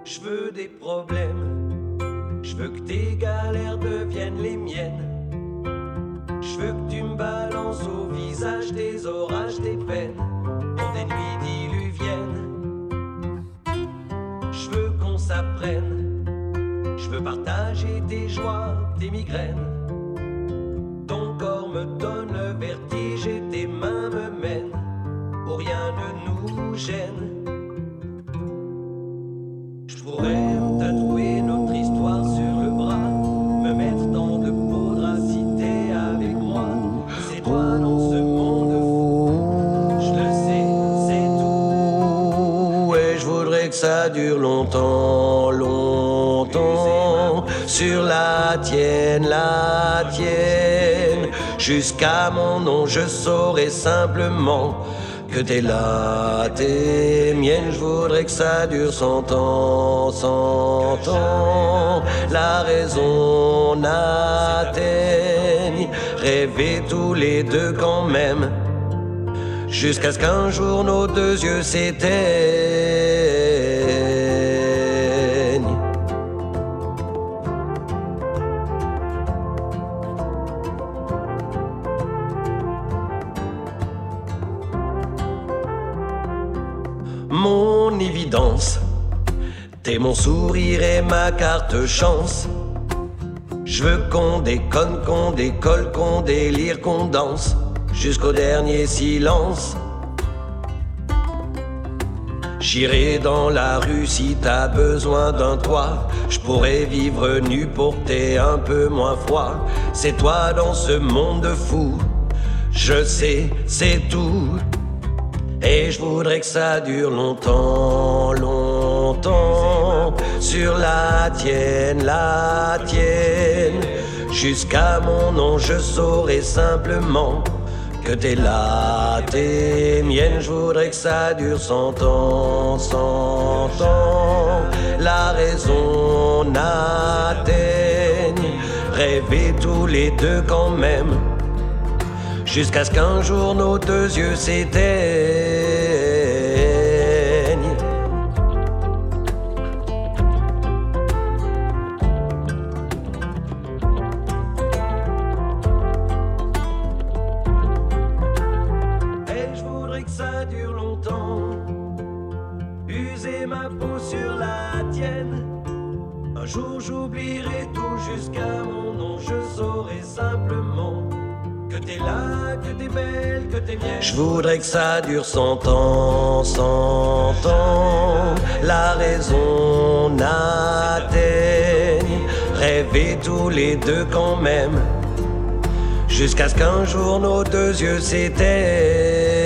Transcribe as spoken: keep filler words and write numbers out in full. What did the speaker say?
Je veux des problèmes, je veux que tes galères deviennent les miennes. Je veux que tu me balances au visage des orages, des peines, dans des nuits diluviennes. Je veux qu'on s'apprenne, je veux partager tes joies, tes migraines. Ton corps me donne le vertige et tes mains me mènent où rien ne nous gêne. Je pourrais tatouer notre histoire sur le bras, me mettre dans de beaux draps si t'es avec moi. C'est toi dans ce monde fou, je le sais, c'est tout. Et je voudrais que ça dure longtemps, longtemps, sur la tienne, la tienne. Jusqu'à mon nom, je saurai simplement que t'es là, t'es mienne. Je voudrais que ça dure cent ans, cent ans. La raison n'atteigne, rêver tous les deux quand même, jusqu'à ce qu'un jour nos deux yeux s'éteignent. Mon évidence, t'es mon sourire et ma carte chance. Je veux qu'on déconne, qu'on décolle, qu'on délire, qu'on danse jusqu'au dernier silence. J'irai dans la rue si t'as besoin d'un toit. Je pourrais vivre nu pour que t'aies un peu moins froid. C'est toi dans ce monde de fou, je sais, c'est tout. Et je voudrais que ça dure longtemps, longtemps, sur la tienne, la tienne. Jusqu'à mon nom, je saurai simplement que t'es là, t'es mienne. Je voudrais que ça dure cent ans, cent ans. La raison n'atteigne, rêver tous les deux quand même, jusqu'à ce qu'un jour nos deux yeux s'éteignent. Et je voudrais que ça dure longtemps, user ma peau sur la tienne. Un jour j'oublierai tout, jusqu'à mon nom je saurai simplement que t'es là, que t'es belle, que t'es mienne. Je voudrais que ça dure cent ans, cent ans. La raison n'atteigne, rêver tous les deux quand même, jusqu'à ce qu'un jour nos deux yeux s'éteignent.